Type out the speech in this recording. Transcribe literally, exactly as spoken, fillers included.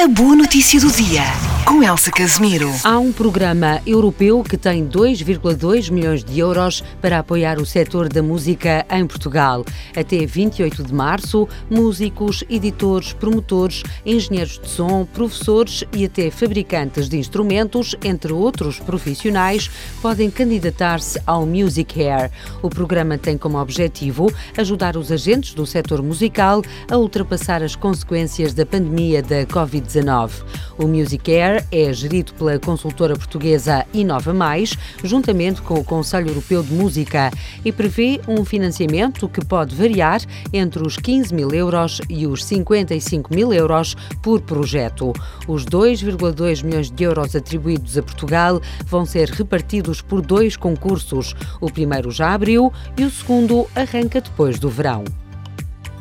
A boa notícia do dia, com Elsa Casimiro. Há um programa europeu que tem dois vírgula dois milhões de euros para apoiar o setor da música em Portugal. Até vinte e oito de março, músicos, editores, promotores, engenheiros de som, professores e até fabricantes de instrumentos, entre outros profissionais, podem candidatar-se ao MusiCare. O programa tem como objetivo ajudar os agentes do setor musical a ultrapassar as consequências da pandemia da covid dezanove. O MusiCare é gerido pela consultora portuguesa Inova Mais, juntamente com o Conselho Europeu de Música, e prevê um financiamento que pode variar entre os quinze mil euros e os cinquenta e cinco mil euros por projeto. Os dois vírgula dois milhões de euros atribuídos a Portugal vão ser repartidos por dois concursos. O primeiro já abriu e o segundo arranca depois do verão.